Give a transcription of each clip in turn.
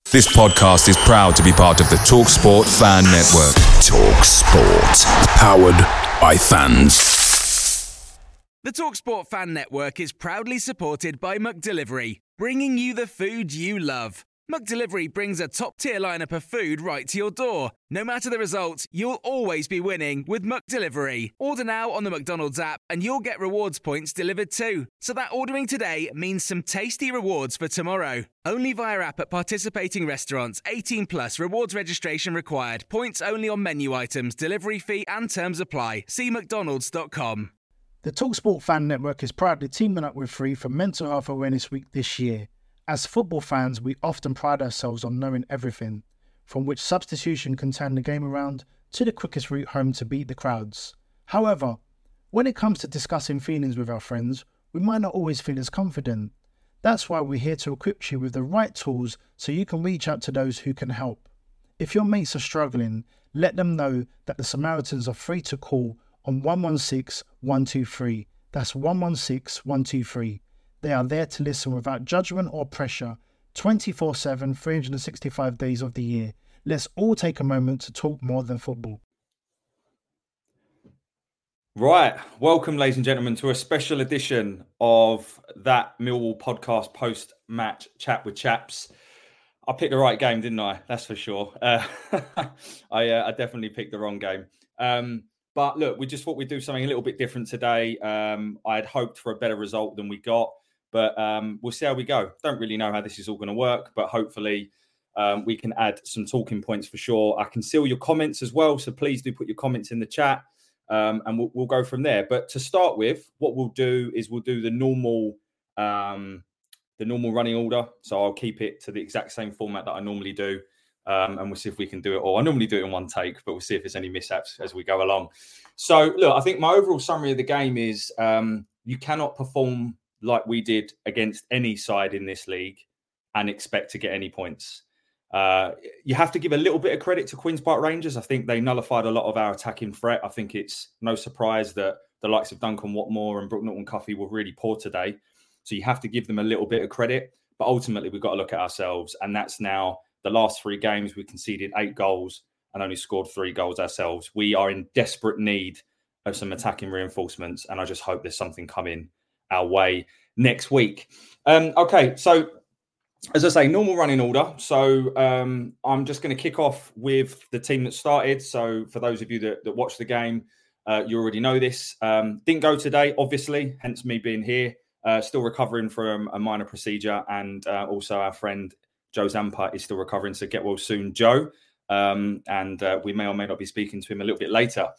This podcast is proud to be part of the TalkSport Fan Network. TalkSport. Powered by fans. The TalkSport Fan Network is proudly supported by McDelivery, bringing you the food you love. McDelivery brings a top-tier lineup of food right to your door. No matter the result, you'll always be winning with McDelivery. Order now on the McDonald's app and you'll get rewards points delivered too. So that ordering today means some tasty rewards for tomorrow. Only via app at participating restaurants. 18 plus. Rewards registration required. Points only on menu items. Delivery fee and terms apply. See mcdonalds.com. The TalkSport Fan Network is proudly teaming up with Free for Mental Health Awareness Week this year. As football fans, we often pride ourselves on knowing everything, from which substitution can turn the game around to the quickest route home to beat the crowds. However, when it comes to discussing feelings with our friends, we might not always feel as confident. That's why we're here to equip you with the right tools so you can reach out to those who can help. If your mates are struggling, let them know that the Samaritans are free to call on 116 123. That's 116 123. They are there to listen without judgment or pressure, 24/7, 365 days of the year. Let's all take a moment to talk more than football. Right. Welcome, ladies and gentlemen, to a special edition of that Millwall podcast post-match chat with chaps. I picked the right game, didn't I? That's for sure. I definitely picked the wrong game. But look, we just thought we'd do something a little bit different today. I had hoped for a better result than we got. But we'll see how we go. Don't really know how this is all going to work, but hopefully we can add some talking points for sure. I can see all your comments as well, so please do put your comments in the chat, and we'll go from there. But to start with, what we'll do is we'll do the normal running order. So I'll keep it to the exact same format that I normally do, and we'll see if we can do it all. I normally do it in one take, but we'll see if there's any mishaps as we go along. So look, I think my overall summary of the game is you cannot perform like we did against any side in this league and expect to get any points. You have to give a little bit of credit to Queen's Park Rangers. I think they nullified a lot of our attacking threat. I think it's no surprise that the likes of Duncan Watmore and Brook Norton-Cuffy were really poor today. So you have to give them a little bit of credit. But ultimately, we've got to look at ourselves. And that's now the last 3 games. We conceded 8 goals and only scored 3 goals ourselves. We are in desperate need of some attacking reinforcements. And I just hope there's something coming our way next week. Okay, so as I say, normal running order. So I'm just going to kick off with the team that started. So for those of you that watched the game, you already know this. Didn't go today, obviously, hence me being here. Still recovering from a minor procedure. And also our friend Joe Zampa is still recovering. So get well soon, Joe. And we may or may not be speaking to him a little bit later.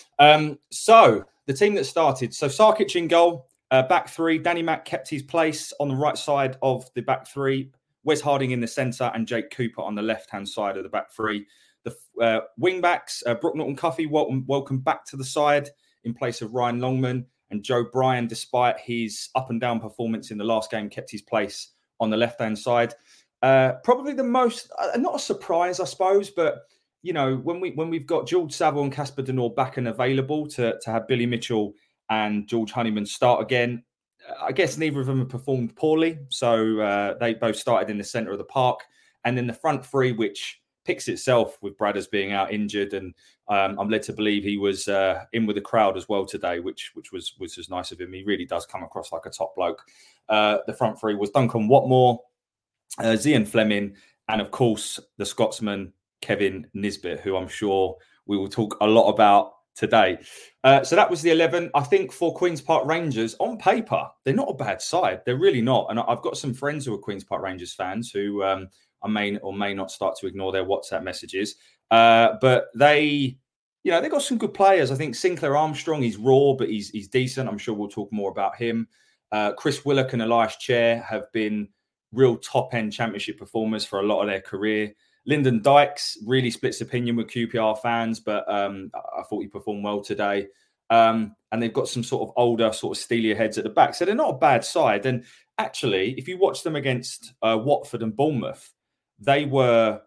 So the team that started. So Sarkic in goal. Back 3, Danny Mack kept his place on the right side of the back 3. Wes Harding in the centre and Jake Cooper on the left-hand side of the back 3. The wing-backs, Brook Norton-Cuffy, welcome back to the side in place of Ryan Longman. And Joe Bryan, despite his up-and-down performance in the last game, kept his place on the left-hand side. Probably the most, not a surprise, I suppose, but, you know, when we've got George Saville and Casper De Norre back and available to have Billy Mitchell and George Honeyman start again, I guess neither of them have performed poorly. So they both started in the centre of the park. And then the front 3, which picks itself with Bradders being out injured. And I'm led to believe he was in with the crowd as well today, which was just nice of him. He really does come across like a top bloke. The front 3 was Duncan Watmore, Zian Fleming, and of course, the Scotsman, Kevin Nisbet, who I'm sure we will talk a lot about today. So that was the 11. I think for Queen's Park Rangers, on paper, they're not a bad side. They're really not. And I've got some friends who are Queen's Park Rangers fans who I may or may not start to ignore their WhatsApp messages. But they got some good players. I think Sinclair Armstrong, he's raw, but he's decent. I'm sure we'll talk more about him. Chris Willock and Elias Chair have been real top-end championship performers for a lot of their career. Lyndon Dykes really splits opinion with QPR fans, but I thought he performed well today. And they've got some sort of older, sort of steelier heads at the back. So they're not a bad side. And actually, if you watch them against Watford and Bournemouth, they were,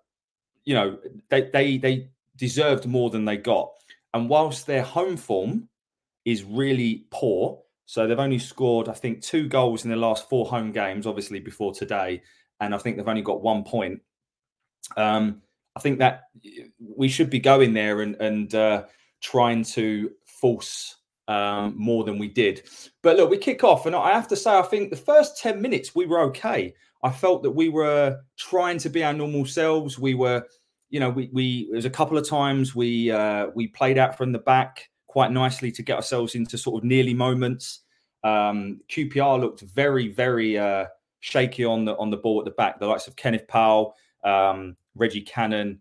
they deserved more than they got. And whilst their home form is really poor, so they've only scored, I think, 2 goals in the last 4 home games, obviously before today. And I think they've only got 1 point. I think that we should be going there and trying to force more than we did. But look, we kick off, and I have to say, I think the first 10 minutes we were okay. I felt that we were trying to be our normal selves. We were, we there's a couple of times we played out from the back quite nicely to get ourselves into sort of nearly moments. QPR looked very, very shaky on the ball at the back. The likes of Kenneth Powell, Reggie Cannon,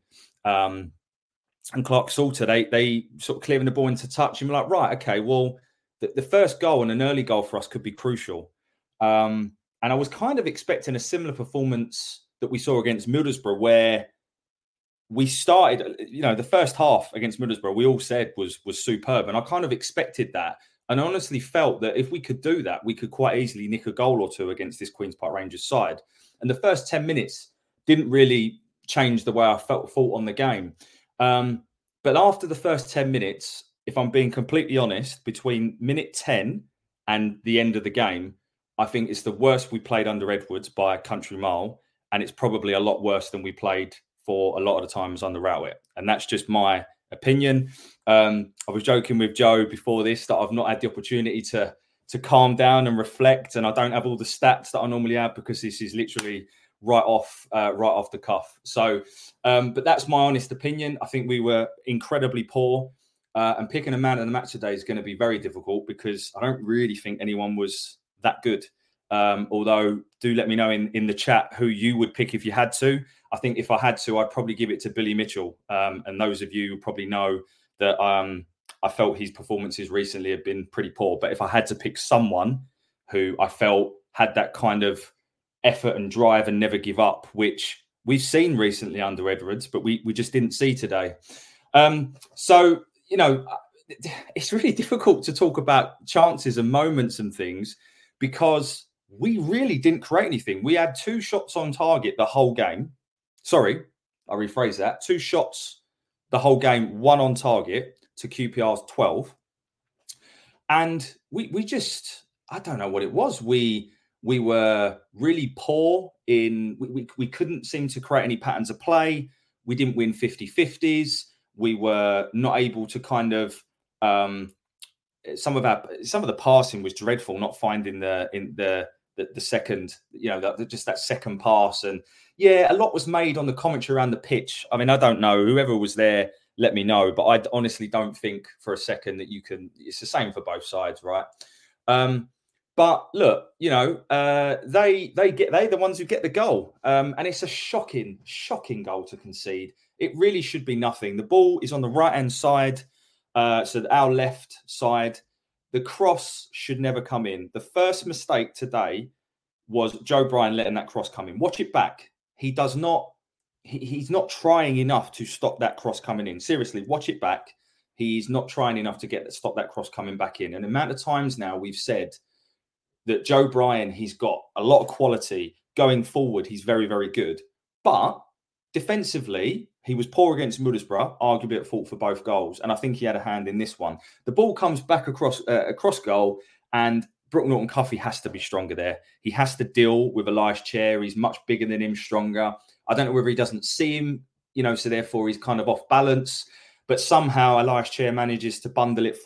and Clark Salter, they sort of clearing the ball into touch, and we're like, right, okay, well, the first goal and an early goal for us could be crucial. And I was kind of expecting a similar performance that we saw against Middlesbrough, where we started, the first half against Middlesbrough, we all said was superb, and I kind of expected that. And I honestly felt that if we could do that, we could quite easily nick a goal or two against this Queen's Park Rangers side. And the first 10 minutes didn't really change the way I thought on the game. But after the first 10 minutes, if I'm being completely honest, between minute 10 and the end of the game, I think it's the worst we played under Edwards by a country mile. And it's probably a lot worse than we played for a lot of the times under Rowett. And that's just my opinion. I was joking with Joe before this that I've not had the opportunity to calm down and reflect, and I don't have all the stats that I normally have because this is literally right off the cuff. So, but that's my honest opinion. I think we were incredibly poor, and picking a man of the match today is going to be very difficult because I don't really think anyone was that good. Although, do let me know in the chat who you would pick if you had to. I think if I had to, I'd probably give it to Billy Mitchell. And those of you who probably know that I felt his performances recently have been pretty poor. But if I had to pick someone who I felt had that kind of effort and drive and never give up, which we've seen recently under Edwards, but we just didn't see today. So, it's really difficult to talk about chances and moments and things because we really didn't create anything. We had 2 shots on target the whole game. Sorry, I'll rephrase that. 2 shots the whole game, 1 on target to QPR's 12. And we just, I don't know what it was. We were really poor in, we couldn't seem to create any patterns of play. We didn't win 50-50s. We were not able to kind of, some of the passing was dreadful, not finding the second, just that second pass. And yeah, a lot was made on the commentary around the pitch. I mean, I don't know, whoever was there, let me know, but I honestly don't think for a second that you can, it's the same for both sides, right? But look, they're the ones who get the goal. And it's a shocking goal to concede. It really should be nothing. The ball is on the right-hand side, so our left side. The cross should never come in. The first mistake today was Joe Bryan letting that cross come in. Watch it back. He does not, he's not trying enough to stop that cross coming in. Seriously, watch it back. He's not trying enough to stop that cross coming back in. And the amount of times now we've said that Joe Bryan, he's got a lot of quality. Going forward, he's very, very good. But defensively, he was poor against Middlesbrough, arguably at fault for both goals. And I think he had a hand in this one. The ball comes back across goal, and Brooke Norton-Cuffy has to be stronger there. He has to deal with Elias Chair. He's much bigger than him, stronger. I don't know whether he doesn't see him, so therefore he's kind of off balance. But somehow Elias Chair manages to bundle it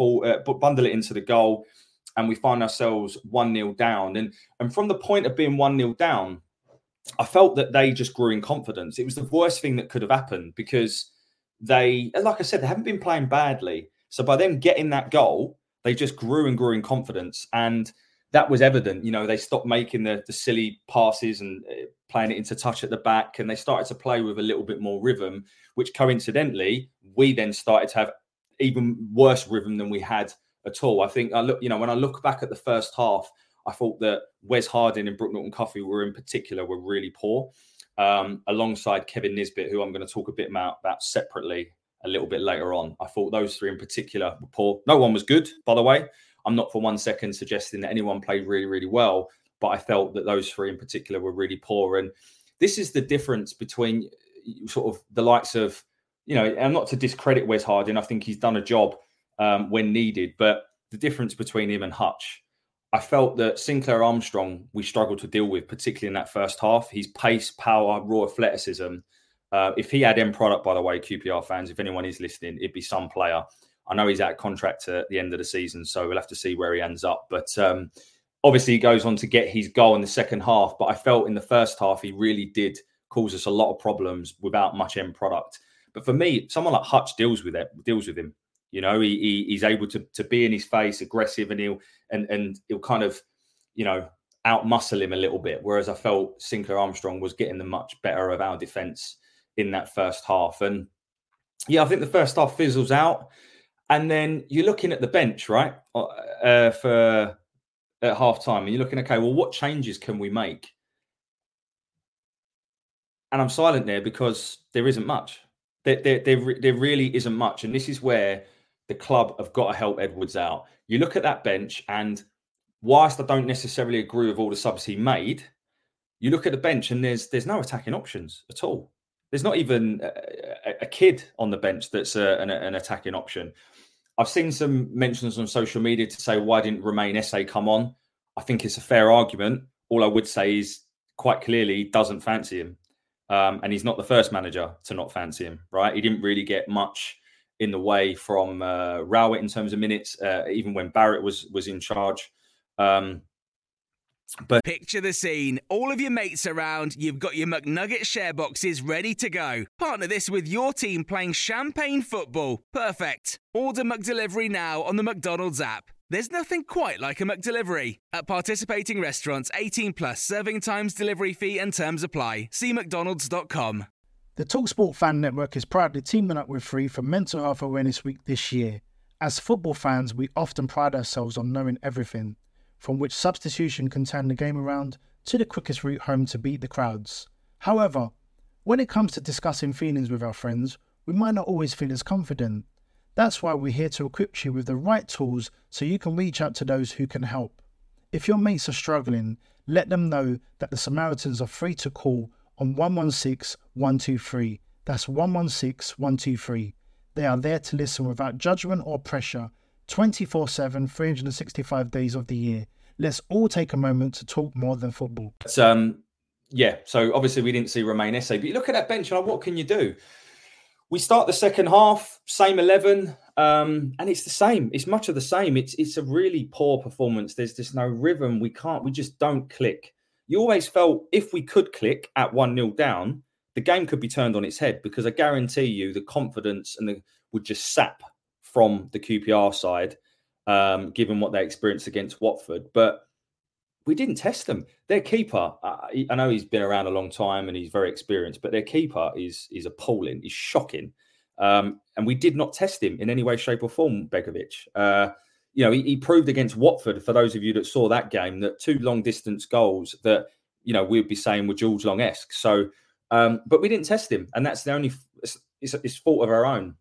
into the goal, and we find ourselves 1-0 down. And from the point of being 1-0 down, I felt that they just grew in confidence. It was the worst thing that could have happened because they, like I said, they haven't been playing badly. So by them getting that goal, they just grew in confidence. And that was evident. They stopped making the silly passes and playing it into touch at the back. And they started to play with a little bit more rhythm, which coincidentally, we then started to have even worse rhythm than we had at all. I think when I look back at the first half, I thought that Wes Harding and Brooke Norton-Cuffy were really poor, alongside Kevin Nisbet, who I'm going to talk a bit about separately a little bit later on. I thought those 3 in particular were poor. No one was good, by the way. I'm not for 1 second suggesting that anyone played really, really well, but I felt that those 3 in particular were really poor. And this is the difference between sort of the likes of, and not to discredit Wes Harding, I think he's done a job when needed, but the difference between him and Hutch, I felt that Sinclair Armstrong, we struggled to deal with, particularly in that first half. His pace, power, raw athleticism If he had end product, by the way, QPR fans, if anyone is listening, it'd be some player. I know he's out of contract at the end of the season, so we'll have to see where he ends up. But obviously, he goes on to get his goal in the second half. But I felt in the first half, he really did cause us a lot of problems without much end product. But for me, someone like Hutch deals with him. You know, he's able to be in his face, aggressive, and he'll kind of, you know, outmuscle him a little bit. Whereas I felt Sinclair Armstrong was getting the much better of our defence in that first half. And yeah, I think the first half fizzles out. And then you're looking at the bench, right, for at half time, and you're looking, okay, well, what changes can we make? And I'm silent there because there isn't much. There really isn't much. And this is where the club have got to help Edwards out. You look at that bench, and whilst I don't necessarily agree with all the subs he made, you look at the bench and there's no attacking options at all. There's not even a kid on the bench that's an attacking option. I've seen some mentions on social media to say, why didn't Romain Esse come on? I think it's a fair argument. All I would say is quite clearly he doesn't fancy him. And he's not the first manager to not fancy him, right? He didn't really get much in the way from Rowett in terms of minutes, even when Barrett was in charge. But picture the scene. All of your mates around, you've got your McNugget share boxes ready to go. Partner this with your team playing champagne football. Perfect. Order McDelivery now on the McDonald's app. There's nothing quite like a McDelivery. At participating restaurants, 18 plus, serving times, delivery fee and terms apply. See mcdonalds.com. The TalkSport Fan Network is proudly teaming up with Free for Mental Health Awareness Week this year. As football fans, we often pride ourselves on knowing everything, from which substitution can turn the game around to the quickest route home to beat the crowds. However, when it comes to discussing feelings with our friends, we might not always feel as confident. That's why we're here to equip you with the right tools so you can reach out to those who can help. If your mates are struggling, let them know that the Samaritans are free to call on 116 123. That's 116 123. They are there to listen without judgment or pressure, 24/7, 365 days of the year. Let's all take a moment to talk more than football. Yeah, so obviously we didn't see Romain Esse, but you look at that bench and what can you do? We start the second half, same 11, and it's the same. It's much of the same. It's a really poor performance. There's just no rhythm. We just don't click. You always felt if we could click at 1-0 down, the game could be turned on its head, because I guarantee you the confidence would just sap from the QPR side, given what they experienced against Watford. But we didn't test them. Their keeper, I know he's been around a long time and he's very experienced, but their keeper is appalling. He's shocking. And we did not test him in any way, shape or form, Begovic. He proved against Watford, for those of you that saw that game, that 2 long-distance goals that, we'd be saying were George Long-esque. So, but we didn't test him. And that's the only... It's fault of our own.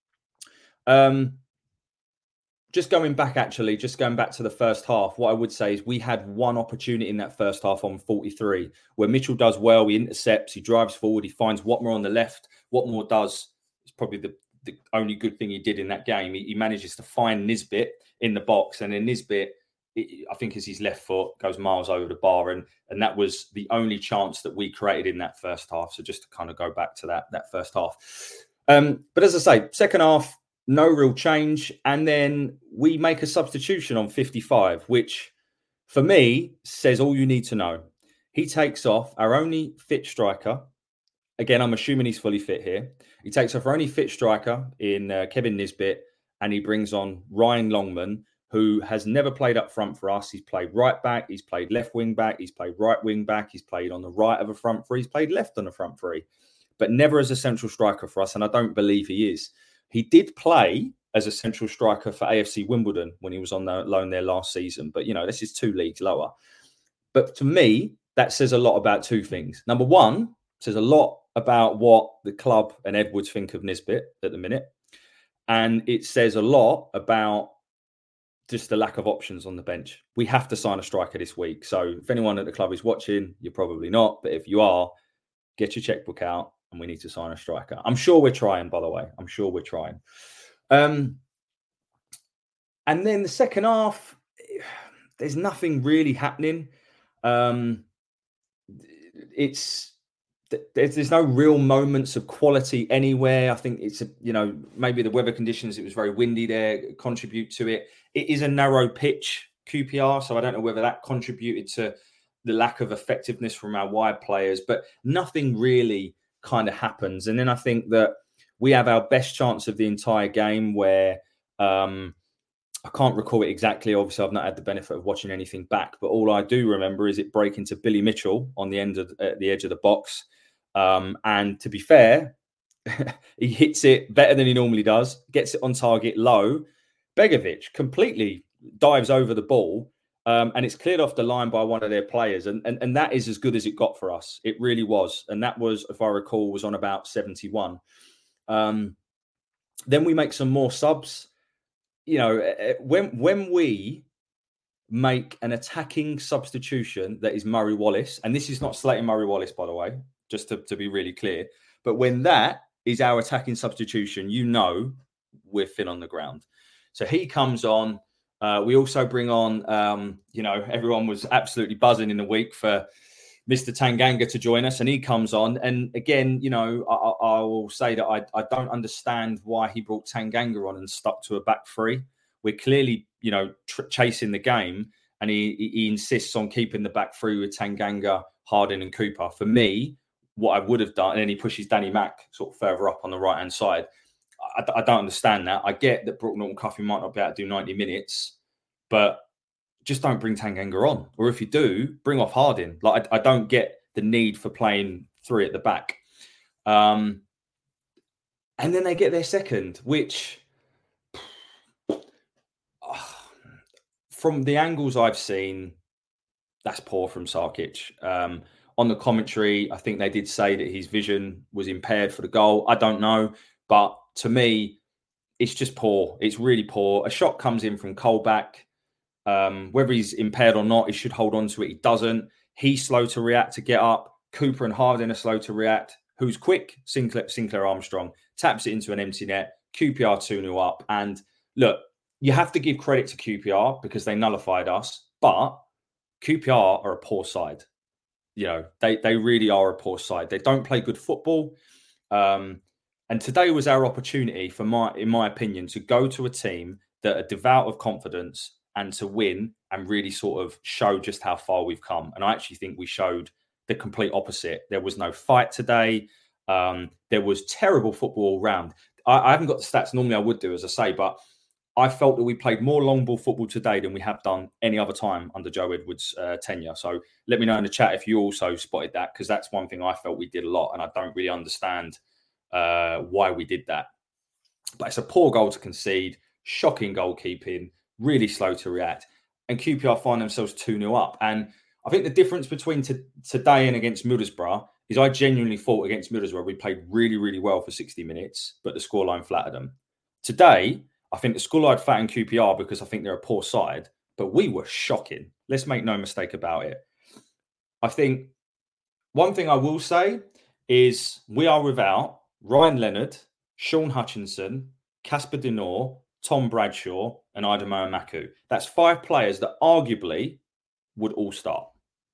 Just going back to the first half, what I would say is we had one opportunity in that first half on 43, where Mitchell does well, he intercepts, he drives forward, he finds Watmore on the left. Watmore is probably the only good thing he did in that game. He manages to find Nisbet in the box, and then Nisbet, I think as his left foot, goes miles over the bar, and that was the only chance that we created in that first half. So just to kind of go back to that first half. But as I say, second half, no real change. And then we make a substitution on 55, which for me says all you need to know. He takes off our only fit striker. Again, I'm assuming he's fully fit here. He takes off our only fit striker in Kevin Nisbet, and he brings on Ryan Longman, who has never played up front for us. He's played right back. He's played left wing back. He's played right wing back. He's played on the right of a front three. He's played left on the front three, but never as a central striker for us. And I don't believe he is. He did play as a central striker for AFC Wimbledon when he was on loan there last season. But, this is 2 leagues lower. But to me, that says a lot about 2 things. Number one, it says a lot about what the club and Edwards think of Nisbet at the minute. And it says a lot about just the lack of options on the bench. We have to sign a striker this week. So if anyone at the club is watching, you're probably not. But if you are, get your checkbook out. And we need to sign a striker. I'm sure we're trying, by the way. I'm sure we're trying. And then the second half, there's nothing really happening. There's there's no real moments of quality anywhere. I think it's maybe the weather conditions. It was very windy there, contribute to it. It is a narrow pitch, QPR, so I don't know whether that contributed to the lack of effectiveness from our wide players, but nothing really kind of happens. And then I think that we have our best chance of the entire game where I can't recall it exactly. Obviously, I've not had the benefit of watching anything back, but all I do remember is it breaking to Billy Mitchell on the end of the edge of the box. And to be fair, he hits it better than he normally does, gets it on target low. Begovic completely dives over the ball, and it's cleared off the line by one of their players. And that is as good as it got for us. It really was. And that was, if I recall, was on about 71. Then we make some more subs. When we make an attacking substitution that is Murray Wallace, and this is not slating Murray Wallace, by the way, just to be really clear, but when that is our attacking substitution, we're thin on the ground. So he comes on. We also bring on, everyone was absolutely buzzing in the week for Mr. Tanganga to join us, and he comes on. And again, I will say that I don't understand why he brought Tanganga on and stuck to a back three. We're clearly, chasing the game, and he insists on keeping the back three with Tanganga, Harding, and Cooper. For me, what I would have done, and then he pushes Danny Mack sort of further up on the right hand side. I don't understand that. I get that Brooke Norton-Cuffy might not be able to do 90 minutes, but just don't bring Tanganga on. Or if you do, bring off Harding. Like I don't get the need for playing three at the back. And then they get their second, which from the angles I've seen, that's poor from Sarkic. On the commentary, I think they did say that his vision was impaired for the goal. I don't know. But to me, it's just poor. It's really poor. A shot comes in from Colback. Whether he's impaired or not, he should hold on to it. He doesn't. He's slow to react to get up. Cooper and Harding are slow to react. Who's quick? Sinclair Armstrong taps it into an empty net. QPR 2-0 up. And look, you have to give credit to QPR because they nullified us. But QPR are a poor side. They really are a poor side. They don't play good football. And today was our opportunity, in my opinion, to go to a team that are devout of confidence and to win and really sort of show just how far we've come. And I actually think we showed the complete opposite. There was no fight today. There was terrible football all round. I haven't got the stats. Normally I would do, as I say, but I felt that we played more long ball football today than we have done any other time under Joe Edwards' tenure. So let me know in the chat if you also spotted that, because that's one thing I felt we did a lot, and I don't really understand why we did that. But it's a poor goal to concede, shocking goalkeeping, really slow to react, and QPR find themselves 2-0 up. And I think the difference between today and against Middlesbrough is I genuinely thought against Middlesbrough we played really, really well for 60 minutes, but the scoreline flattered them. Today, I think the scoreline flattened QPR because I think they're a poor side, but we were shocking. Let's make no mistake about it. I think one thing I will say is we are without Ryan Leonard, Sean Hutchinson, Casper De Norre, Tom Bradshaw, and Ademola Maku. That's 5 players that arguably would all start.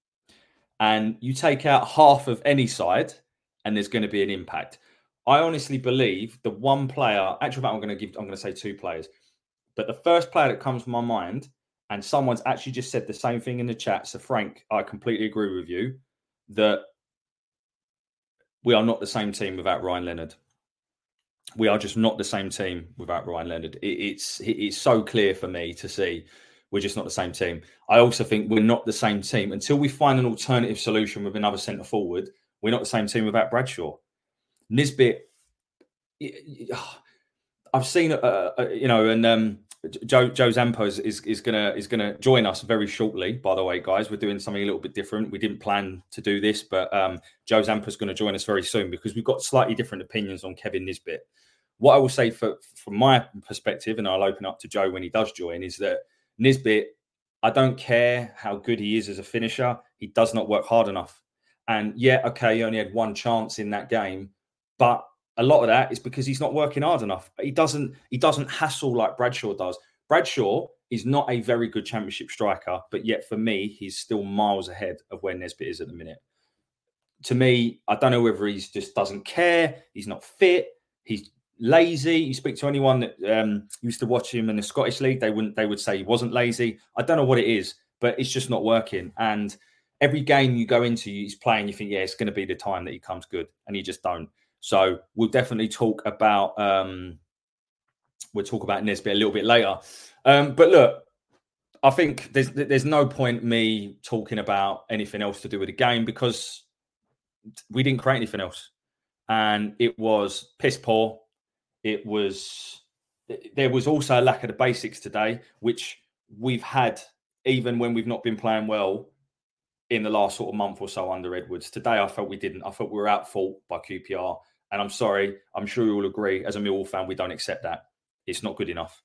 And you take out half of any side, and there's going to be an impact. I honestly believe the one player, actually, I'm going to say 2 players, but the first player that comes to my mind, and someone's actually just said the same thing in the chat. So Frank, I completely agree with you that we are not the same team without Ryan Leonard. We are just not the same team without Ryan Leonard. It's so clear for me to see we're just not the same team. I also think we're not the same team until we find an alternative solution with another centre forward. We're not the same team without Bradshaw. Nisbet, I've seen, and Joe Zampo is gonna join us very shortly. By the way, guys, we're doing something a little bit different. We didn't plan to do this, but Joe Zampo is going to join us very soon because we've got slightly different opinions on Kevin Nisbet. What I will say from my perspective, and I'll open up to Joe when he does join, is that Nisbet, I don't care how good he is as a finisher, he does not work hard enough. And yeah, okay, he only had 1 chance in that game, but a lot of that is because he's not working hard enough. He doesn't hassle like Bradshaw does. Bradshaw is not a very good Championship striker, but yet for me, he's still miles ahead of where Nisbet is at the minute. to me, I don't know whether he just doesn't care. He's not fit. He's lazy. You speak to anyone that used to watch him in the Scottish League, they would say he wasn't lazy. I don't know what it is, but it's just not working. And every game you go into, he's playing, you think, yeah, it's going to be the time that he comes good, and he just don't. So we'll definitely talk about Nisbet a little bit later. But look, I think there's no point me talking about anything else to do with the game because we didn't create anything else, and it was piss poor. There was also a lack of the basics today, which we've had even when we've not been playing well in the last sort of month or so under Edwards. Today, I felt we didn't. I felt we were outfought by QPR, and I'm sorry. I'm sure you all agree. As a Millwall fan, we don't accept that. It's not good enough.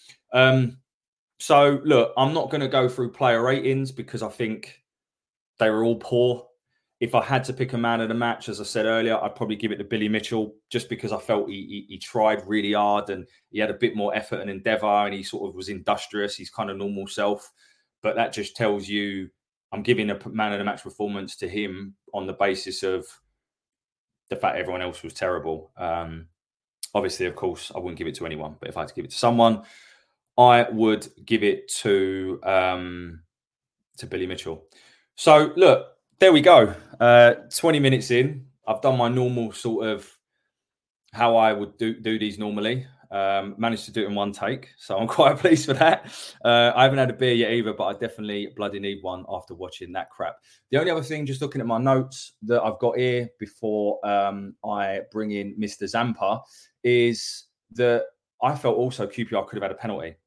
So, look, I'm not going to go through player ratings because I think they were all poor. If I had to pick a man of the match, as I said earlier, I'd probably give it to Billy Mitchell just because I felt he tried really hard and he had a bit more effort and endeavour and he sort of was industrious. He's kind of normal self. But that just tells you I'm giving a man of the match performance to him on the basis of the fact everyone else was terrible. Obviously, of course, I wouldn't give it to anyone. But if I had to give it to someone, I would give it to Billy Mitchell. So, look, there we go. 20 minutes in. I've done my normal sort of how I would do these normally. Managed to do it in one take. So I'm quite pleased for that. I haven't had a beer yet either, but I definitely bloody need one after watching that crap. The only other thing, just looking at my notes that I've got here before I bring in Mr. Zampa, is that I felt also QPR could have had a penalty.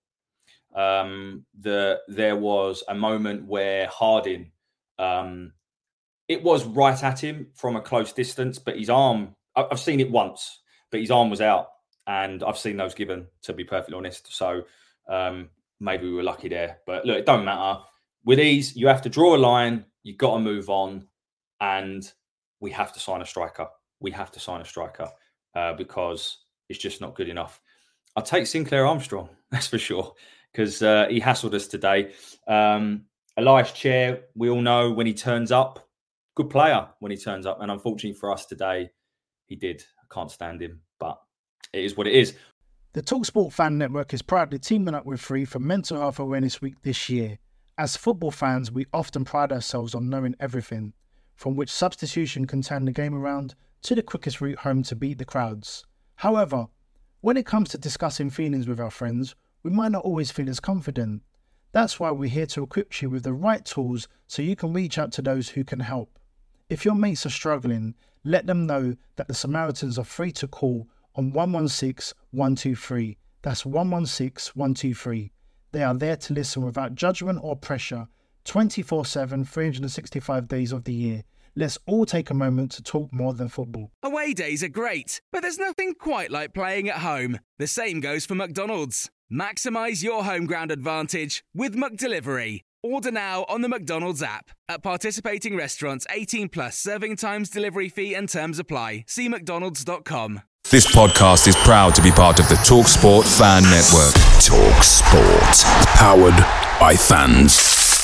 There was a moment where Harding... it was right at him from a close distance, but his arm, I've seen it once, but his arm was out and I've seen those given, to be perfectly honest. So maybe we were lucky there. But look, it don't matter. With these, you have to draw a line, you've got to move on, and we have to sign a striker. We have to sign a striker because it's just not good enough. I'll take Sinclair Armstrong, that's for sure, because he hassled us today. Elias Chair, we all know when he turns up, good player when he turns up. And unfortunately for us today, he did. I can't stand him, but it is what it is. The TalkSport Fan Network is proudly teaming up with Free for Mental Health Awareness Week this year. As football fans, we often pride ourselves on knowing everything, from which substitution can turn the game around to the quickest route home to beat the crowds. However, when it comes to discussing feelings with our friends, we might not always feel as confident. That's why we're here to equip you with the right tools so you can reach out to those who can help. If your mates are struggling, let them know that the Samaritans are free to call on 116 123. That's 116 123. They are there to listen without judgment or pressure, 24/7, 365 days of the year. Let's all take a moment to talk more than football. Away days are great, but there's nothing quite like playing at home. The same goes for McDonald's. Maximise your home ground advantage with McDelivery. Order now on the McDonald's app. At participating restaurants, 18 plus, serving times, delivery fee and terms apply. See mcdonalds.com. This podcast is proud to be part of the TalkSport Fan Network. TalkSport. Powered by fans.